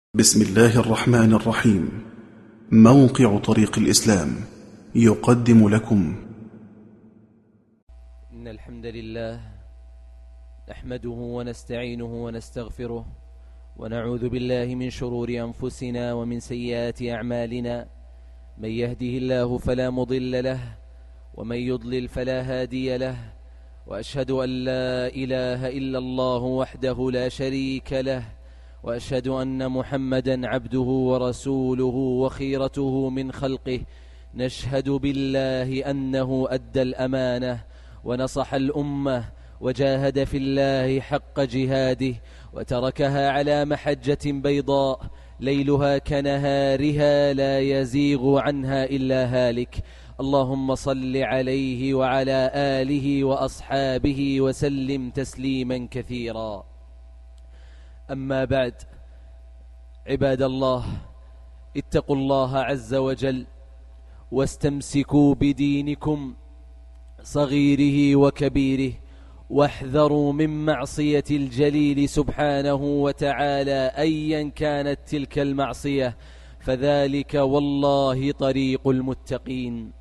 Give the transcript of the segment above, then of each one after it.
بسم الله الرحمن الرحيم. موقع طريق الإسلام يقدم لكم إن الحمد لله نحمده ونستعينه ونستغفره ونعوذ بالله من شرور أنفسنا ومن سيئات أعمالنا. من يهده الله فلا مضل له ومن يضلل فلا هادي له، وأشهد أن لا إله إلا الله وحده لا شريك له، وأشهد أن محمدا عبده ورسوله وخيرته من خلقه. نشهد بالله أنه أدى الأمانة ونصح الأمة وجاهد في الله حق جهاده، وتركها على محجة بيضاء ليلها كنهارها لا يزيغ عنها إلا هالك. اللهم صل عليه وعلى آله وأصحابه وسلم تسليما كثيرا. أما بعد، عباد الله، اتقوا الله عز وجل واستمسكوا بدينكم صغيره وكبيره، واحذروا من معصية الجليل سبحانه وتعالى أيا كانت تلك المعصية، فذلك والله طريق المتقين.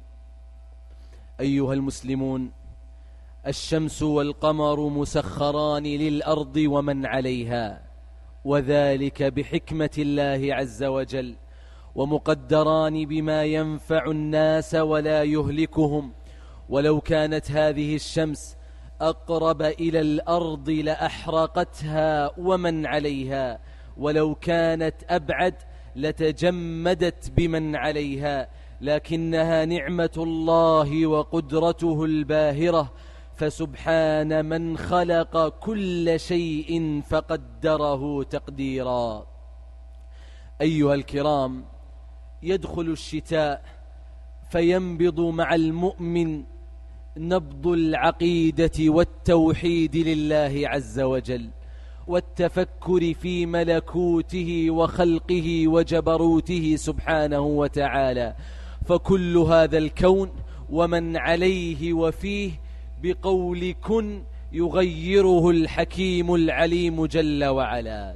أيها المسلمون، الشمس والقمر مسخران للأرض ومن عليها، وذلك بحكمة الله عز وجل، ومقدران بما ينفع الناس ولا يهلكهم. ولو كانت هذه الشمس أقرب إلى الأرض لأحرقتها ومن عليها، ولو كانت أبعد لتجمدت بمن عليها، لكنها نعمة الله وقدرته الباهرة، فسبحان من خلق كل شيء فقدره تقديرا. أيها الكرام، يدخل الشتاء فينبض مع المؤمن نبض العقيدة والتوحيد لله عز وجل، والتفكر في ملكوته وخلقه وجبروته سبحانه وتعالى. فكل هذا الكون ومن عليه وفيه بقول كن يغيره الحكيم العليم جل وعلا.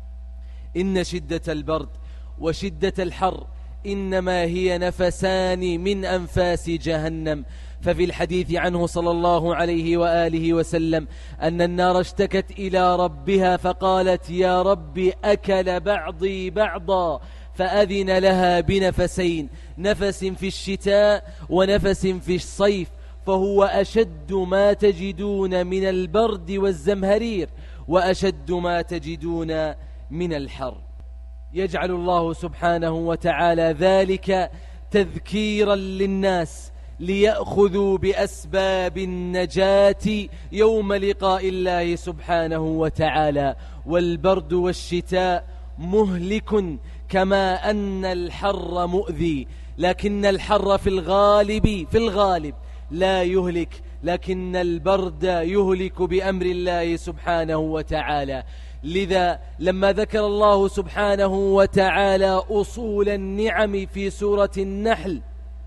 إن شدة البرد وشدة الحر إنما هي نفسان من أنفاس جهنم. ففي الحديث عنه صلى الله عليه وآله وسلم أن النار اشتكت إلى ربها فقالت: يا رب أكل بعضي بعضا، فأذن لها بنفسين، نفس في الشتاء ونفس في الصيف، فهو أشد ما تجدون من البرد والزمهرير، وأشد ما تجدون من الحر. يجعل الله سبحانه وتعالى ذلك تذكيرا للناس ليأخذوا بأسباب النجاة يوم لقاء الله سبحانه وتعالى. والبرد والشتاء مهلك كما أن الحر مؤذي، لكن الحر في الغالب لا يهلك، لكن البرد يهلك بأمر الله سبحانه وتعالى. لذا لما ذكر الله سبحانه وتعالى أصول النعم في سورة النحل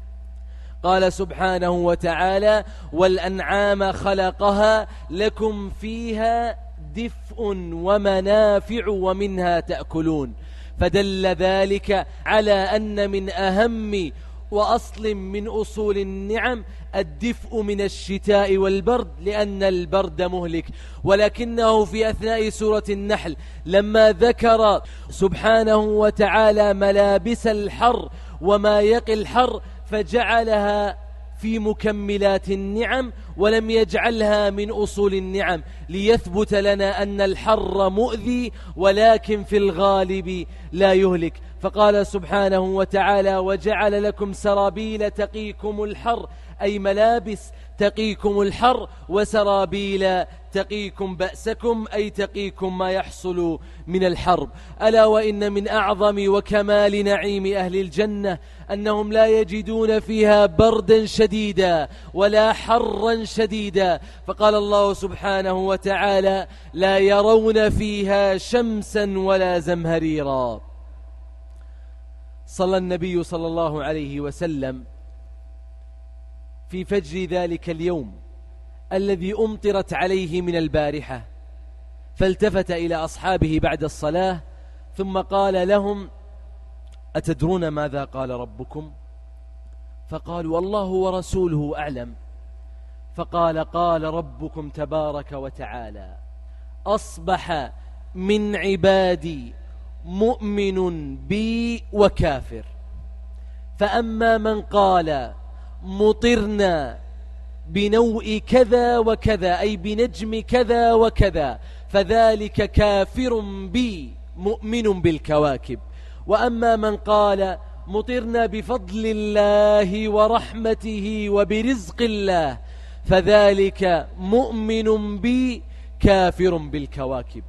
قال سبحانه وتعالى: والأنعام خلقها لكم فيها دفء ومنافع ومنها تأكلون. فدل ذلك على أن من أهم وأصل من أصول النعم الدفء من الشتاء والبرد، لأن البرد مهلك. ولكنه في أثناء سورة النحل لما ذكر سبحانه وتعالى ملابس الحر وما يقي الحر فجعلها في مكملات النعم ولم يجعلها من أصول النعم، ليثبت لنا أن الحر مؤذي ولكن في الغالب لا يهلك. فقال سبحانه وتعالى: وجعل لكم سرابيل تقيكم الحر، أي ملابس تقيكم الحر، وسرابيل تقيكم بأسكم، أي تقيكم ما يحصل من الحرب. ألا وإن من أعظم وكمال نعيم أهل الجنة أنهم لا يجدون فيها بردا شديدا ولا حرا شديدا. فقال الله سبحانه وتعالى: لا يرون فيها شمسا ولا زمهريرا. صلى النبي صلى الله عليه وسلم في فجر ذلك اليوم الذي أمطرت عليه من البارحة، فالتفت إلى أصحابه بعد الصلاة ثم قال لهم: أتدرون ماذا قال ربكم؟ فقالوا: الله ورسوله أعلم. فقال: قال ربكم تبارك وتعالى: أصبح من عبادي مؤمن بي وكافر، فأما من قال مطرنا بنوء كذا وكذا، أي بنجم كذا وكذا، فذلك كافر بي مؤمن بالكواكب. وأما من قال مطرنا بفضل الله ورحمته وبرزق الله، فذلك مؤمن بي كافر بالكواكب.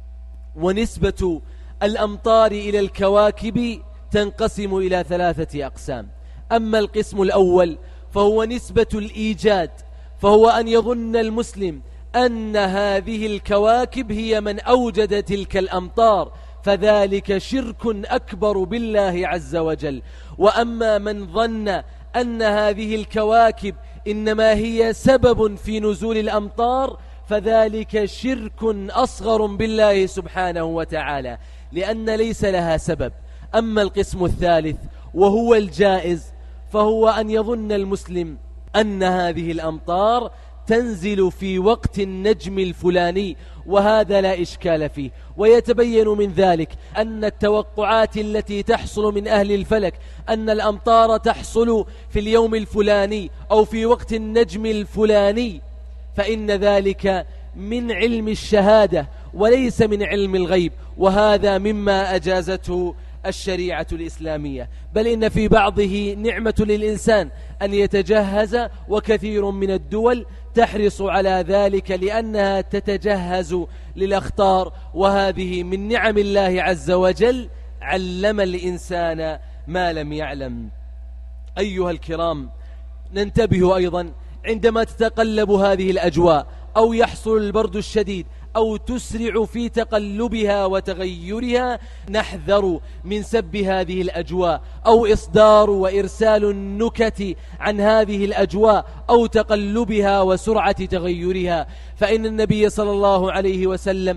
ونسبة الأمطار إلى الكواكب تنقسم إلى 3 أقسام. أما القسم الأول فهو نسبة الإيجاد، فهو أن يظن المسلم أن هذه الكواكب هي من أوجد تلك الأمطار، فذلك شرك أكبر بالله عز وجل. وأما من ظن أن هذه الكواكب إنما هي سبب في نزول الأمطار، فذلك شرك أصغر بالله سبحانه وتعالى، لأن ليس لها سبب. أما القسم الثالث وهو الجائز، فهو أن يظن المسلم أن هذه الأمطار تنزل في وقت النجم الفلاني، وهذا لا إشكال فيه. ويتبين من ذلك أن التوقعات التي تحصل من أهل الفلك أن الأمطار تحصل في اليوم الفلاني أو في وقت النجم الفلاني، فإن ذلك من علم الشهادة وليس من علم الغيب، وهذا مما أجازته الشريعة الإسلامية. بل إن في بعضه نعمة للإنسان أن يتجهز، وكثير من الدول تحرص على ذلك لأنها تتجهز للأخطار، وهذه من نعم الله عز وجل، علم الإنسان ما لم يعلم. أيها الكرام، ننتبه أيضا عندما تتقلب هذه الأجواء أو يحصل البرد الشديد أو تسرع في تقلبها وتغيرها، نحذر من سب هذه الأجواء أو إصدار وإرسال النكت عن هذه الأجواء أو تقلبها وسرعة تغيرها. فإن النبي صلى الله عليه وسلم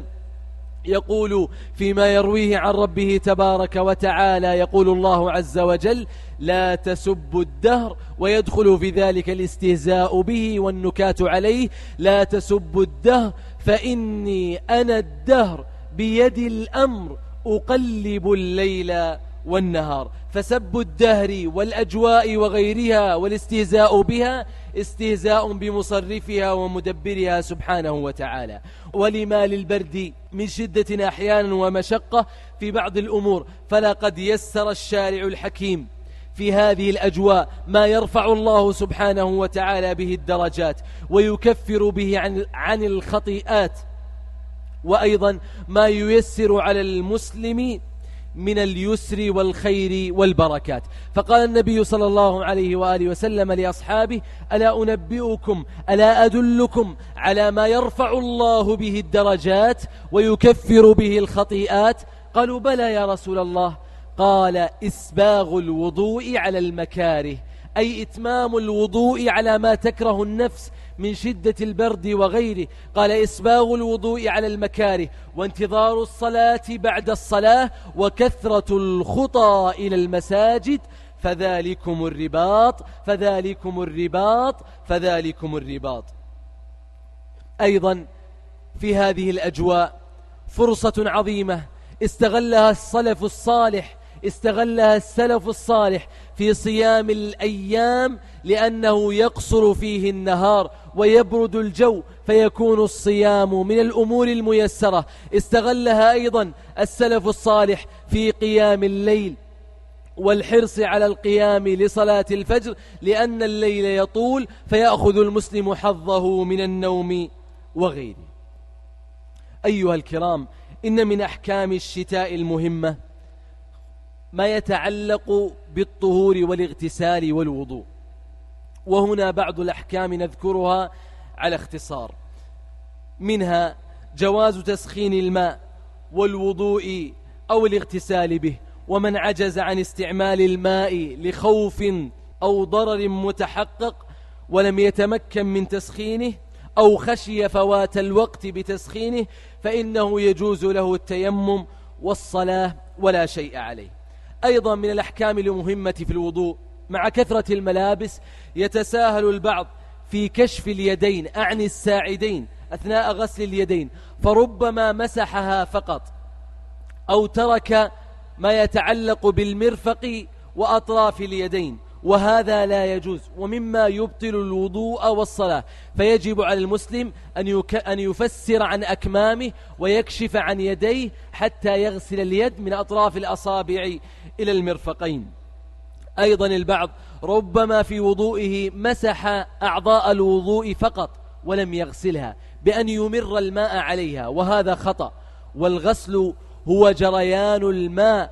يقول فيما يرويه عن ربه تبارك وتعالى، يقول الله عز وجل: لا تسبوا الدهر، ويدخل في ذلك الاستهزاء به والنكات عليه. لا تسبوا الدهر فإني أنا الدهر بيد الأمر أقلب الليل والنهار. فسب الدهر والأجواء وغيرها والاستهزاء بها استهزاء بمصرفها ومدبرها سبحانه وتعالى. ولما للبرد من شدة أحيانا ومشقة في بعض الأمور، فلقد يسر الشارع الحكيم في هذه الأجواء ما يرفع الله سبحانه وتعالى به الدرجات ويكفر به عن الخطيئات، وأيضا ما ييسر على المسلم من اليسر والخير والبركات. فقال النبي صلى الله عليه وآله وسلم لأصحابه: ألا أنبئكم، ألا أدلكم على ما يرفع الله به الدرجات ويكفر به الخطيئات؟ قالوا: بلى يا رسول الله. قال: إسباغ الوضوء على المكاره، أي إتمام الوضوء على ما تكره النفس من شدة البرد وغيره. قال: إسباغ الوضوء على المكاره، وانتظار الصلاة بعد الصلاة، وكثرة الخطى إلى المساجد، فذلكم الرباط فذلكم الرباط فذلكم الرباط. أيضا في هذه الأجواء فرصة عظيمة استغلها السلف الصالح في صيام الأيام، لأنه يقصر فيه النهار ويبرد الجو، فيكون الصيام من الأمور الميسرة. استغلها أيضا السلف الصالح في قيام الليل والحرص على القيام لصلاة الفجر، لأن الليل يطول فيأخذ المسلم حظه من النوم وغيره. أيها الكرام، إن من أحكام الشتاء المهمة ما يتعلق بالطهور والاغتسال والوضوء، وهنا بعض الأحكام نذكرها على اختصار. منها جواز تسخين الماء والوضوء أو الاغتسال به، ومن عجز عن استعمال الماء لخوف أو ضرر متحقق ولم يتمكن من تسخينه أو خشي فوات الوقت بتسخينه، فإنه يجوز له التيمم والصلاة ولا شيء عليه. أيضا من الأحكام المهمة في الوضوء مع كثرة الملابس يتساهل البعض في كشف اليدين أعني الساعدين أثناء غسل اليدين، فربما مسحها فقط أو ترك ما يتعلق بالمرفق وأطراف اليدين، وهذا لا يجوز ومما يبطل الوضوء والصلاة. فيجب على المسلم أن يفسر عن أكمامه ويكشف عن يديه حتى يغسل اليد من أطراف الأصابع إلى المرفقين. أيضا البعض ربما في وضوئه مسح أعضاء الوضوء فقط ولم يغسلها بأن يمر الماء عليها، وهذا خطأ. والغسل هو جريان الماء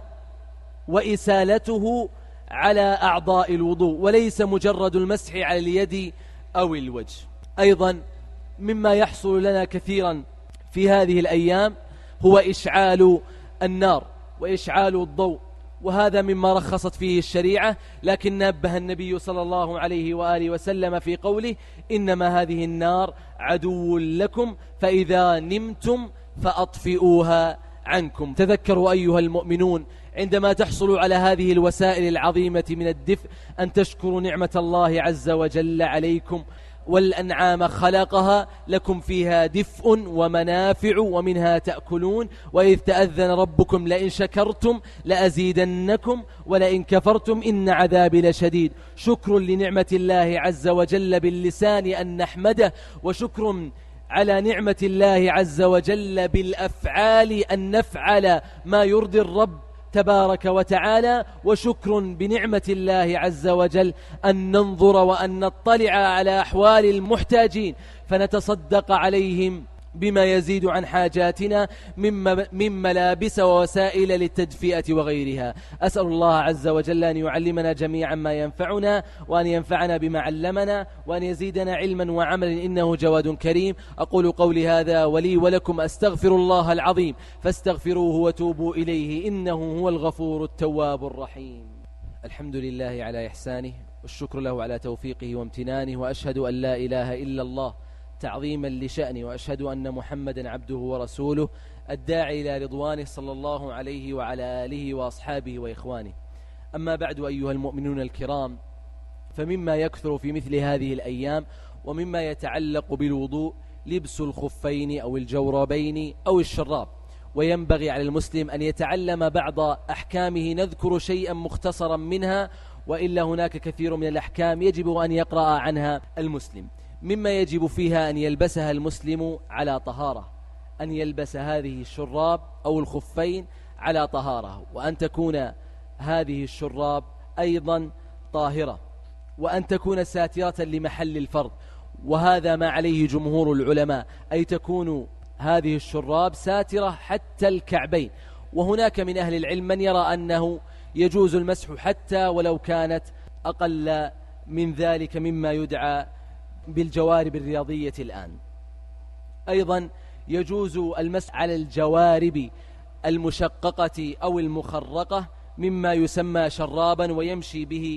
وإسالته على أعضاء الوضوء وليس مجرد المسح على اليد أو الوجه. أيضا مما يحصل لنا كثيرا في هذه الأيام هو إشعال النار وإشعال الضوء، وهذا مما رخصت فيه الشريعة، لكن نبه النبي صلى الله عليه وآله وسلم في قوله: إنما هذه النار عدو لكم فإذا نمتم فأطفئوها عنكم. تذكروا أيها المؤمنون عندما تحصلوا على هذه الوسائل العظيمة من الدفء أن تشكروا نعمة الله عز وجل عليكم. والأنعام خلقها لكم فيها دفء ومنافع ومنها تأكلون، وإذ تأذن ربكم لئن شكرتم لأزيدنكم ولئن كفرتم إن عذابي لشديد. شكر لنعمة الله عز وجل باللسان أن نحمده، وشكر على نعمة الله عز وجل بالأفعال أن نفعل ما يرضي الرب تبارك وتعالى، وشكر بنعمة الله عز وجل أن ننظر وأن نطلع على أحوال المحتاجين فنتصدق عليهم بما يزيد عن حاجاتنا من ملابس ووسائل للتدفئة وغيرها. أسأل الله عز وجل أن يعلمنا جميعا ما ينفعنا، وأن ينفعنا بما علمنا، وأن يزيدنا علما وعملا إنه جواد كريم. أقول قولي هذا ولي ولكم أستغفر الله العظيم فاستغفروه وتوبوا إليه إنه هو الغفور التواب الرحيم. الحمد لله على إحسانه والشكر له على توفيقه وامتنانه، وأشهد أن لا إله إلا الله تعظيما لشأنه، وأشهد أن محمدا عبده ورسوله الداعي إلى رضوانه صلى الله عليه وعلى آله وأصحابه وإخوانه. أما بعد أيها المؤمنون الكرام، فمما يكثر في مثل هذه الأيام ومما يتعلق بالوضوء لبس الخفين أو الجوربين أو الشراب، وينبغي على المسلم أن يتعلم بعض أحكامه. نذكر شيئا مختصرا منها، وإلا هناك كثير من الأحكام يجب أن يقرأ عنها المسلم. مما يجب فيها أن يلبسها المسلم على طهارة، أن يلبس هذه الشراب أو الخفين على طهارة، وأن تكون هذه الشراب أيضا طاهرة، وأن تكون ساترة لمحل الفرض، وهذا ما عليه جمهور العلماء، أي تكون هذه الشراب ساترة حتى الكعبين. وهناك من أهل العلم من يرى أنه يجوز المسح حتى ولو كانت أقل من ذلك مما يدعى بالجوارب الرياضية الآن. أيضا يجوز المسح على الجوارب المشققة أو المخرقة مما يسمى شرابا ويمشي به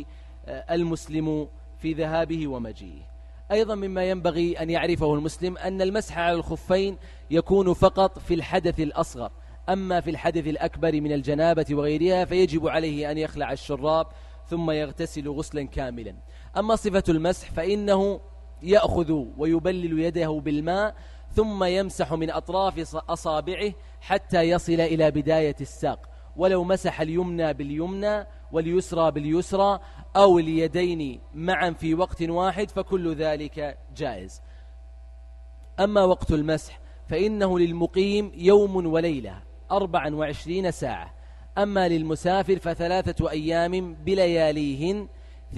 المسلم في ذهابه ومجيئه. أيضا مما ينبغي أن يعرفه المسلم أن المسح على الخفين يكون فقط في الحدث الأصغر، أما في الحدث الأكبر من الجنابة وغيرها فيجب عليه أن يخلع الشراب ثم يغتسل غسلا كاملا. أما صفة المسح فإنه يأخذ ويبلل يده بالماء ثم يمسح من أطراف أصابعه حتى يصل إلى بداية الساق، ولو مسح اليمنى باليمنى واليسرى باليسرى أو اليدين معا في وقت واحد فكل ذلك جائز. أما وقت المسح فإنه للمقيم يوم وليلة 24 ساعة، أما للمسافر ف3 أيام بلياليهن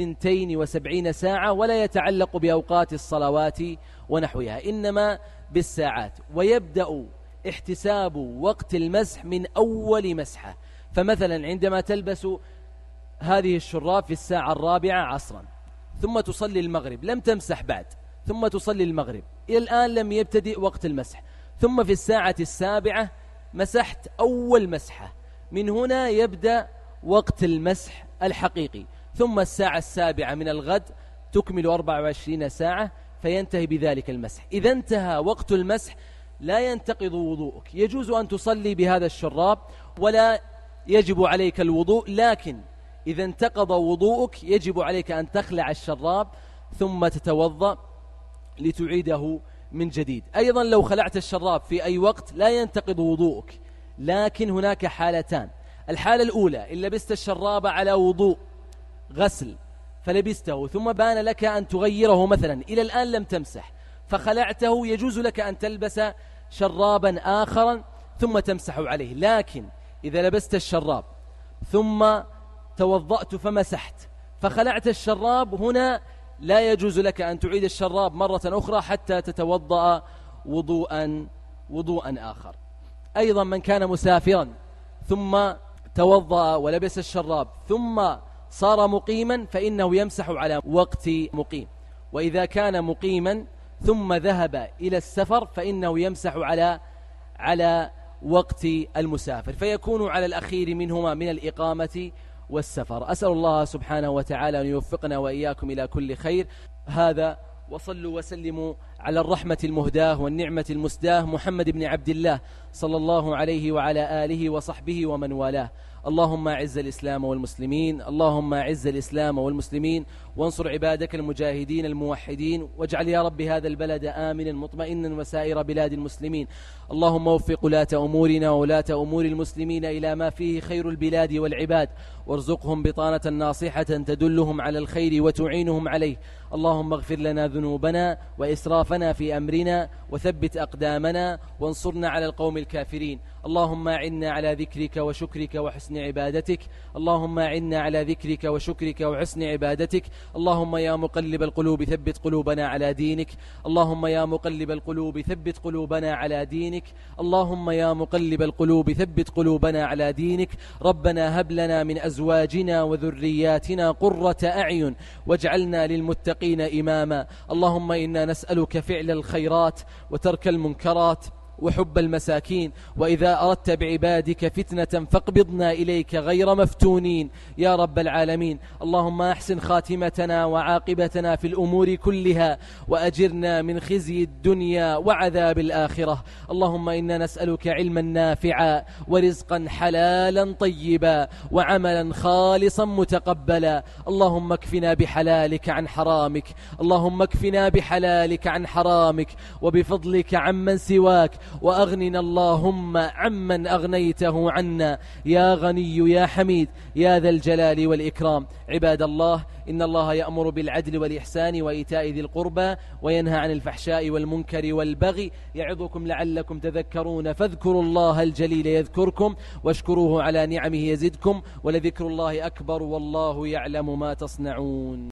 72 ساعة، ولا يتعلق بأوقات الصلوات ونحوها، إنما بالساعات. ويبدأ احتساب وقت المسح من أول مسحة، فمثلا عندما تلبس هذه الشراب في الساعة 4 عصرا ثم تصلي المغرب، لم تمسح بعد، ثم تصلي المغرب، إلى الآن لم يبتدئ وقت المسح، ثم في الساعة 7 مسحت أول مسحة، من هنا يبدأ وقت المسح الحقيقي، ثم الساعة 7 من الغد تكمل 24 ساعة فينتهي بذلك المسح. إذا انتهى وقت المسح لا ينتقض وضوءك، يجوز أن تصلي بهذا الشراب ولا يجب عليك الوضوء، لكن إذا انتقض وضوءك يجب عليك أن تخلع الشراب ثم تتوضأ لتعيده من جديد. أيضا لو خلعت الشراب في أي وقت لا ينتقض وضوءك، لكن هناك حالتان. الحالة الأولى إن لبست الشراب على وضوء غسل فلبسته ثم بان لك أن تغيره، مثلا إلى الآن لم تمسح فخلعته، يجوز لك أن تلبس شرابا آخرا ثم تمسح عليه. لكن إذا لبست الشراب ثم توضأت فمسحت فخلعت الشراب، هنا لا يجوز لك أن تعيد الشراب مرة أخرى حتى تتوضأ وضوءا آخر. أيضا من كان مسافرا ثم توضأ ولبس الشراب ثم صار مقيما فإنه يمسح على وقت مقيم، وإذا كان مقيما ثم ذهب إلى السفر فإنه يمسح على وقت المسافر، فيكون على الأخير منهما من الإقامة والسفر. أسأل الله سبحانه وتعالى أن يوفقنا وإياكم إلى كل خير. هذا، وصلوا وسلموا على الرحمة المهداة والنعمة المسداة محمد بن عبد الله صلى الله عليه وعلى آله وصحبه ومن والاه. اللهم أعز الإسلام والمسلمين، اللهم أعز الإسلام والمسلمين، وانصر عبادك المجاهدين الموحدين، واجعل يا رب هذا البلد آمنا مطمئنا وسائر بلاد المسلمين. اللهم وفق ولاة أمورنا وولاة أمور المسلمين إلى ما فيه خير البلاد والعباد، وارزقهم بطانة ناصحة تدلهم على الخير وتعينهم عليه. اللهم اغفر لنا ذنوبنا وإسرافنا في أمرنا، وثبت أقدامنا، وانصرنا على القوم الكافرين. اللهم أعنا على ذكرك وشكرك وحسن عبادتك، اللهم أعنا على ذكرك وشكرك وحسن عبادتك. اللهم يا مقلب القلوب ثبت قلوبنا على دينك، اللهم يا مقلب القلوب ثبت قلوبنا على دينك، اللهم يا مقلب القلوب ثبت قلوبنا على دينك. ربنا هب لنا من أزواجنا وذرياتنا قرة أعين واجعلنا للمتقين إماما. اللهم إنا نسألك فعل الخيرات وترك المنكرات وحب المساكين، وإذا أردت بعبادك فتنة فاقبضنا إليك غير مفتونين يا رب العالمين. اللهم أحسن خاتمتنا وعاقبتنا في الأمور كلها، وأجرنا من خزي الدنيا وعذاب الآخرة. اللهم إنا نسألك علما نافعا ورزقا حلالا طيبا وعملا خالصا متقبلا. اللهم اكفنا بحلالك عن حرامك، اللهم اكفنا بحلالك عن حرامك وبفضلك عمن سواك، وأغننا اللهم عمن أغنيته عنا يا غني يا حميد يا ذا الجلال والإكرام. عباد الله، إن الله يأمر بالعدل والإحسان وإيتاء ذي القربى وينهى عن الفحشاء والمنكر والبغي، يعظكم لعلكم تذكرون. فاذكروا الله الجليل يذكركم واشكروه على نعمه يزدكم، ولذكر الله أكبر والله يعلم ما تصنعون.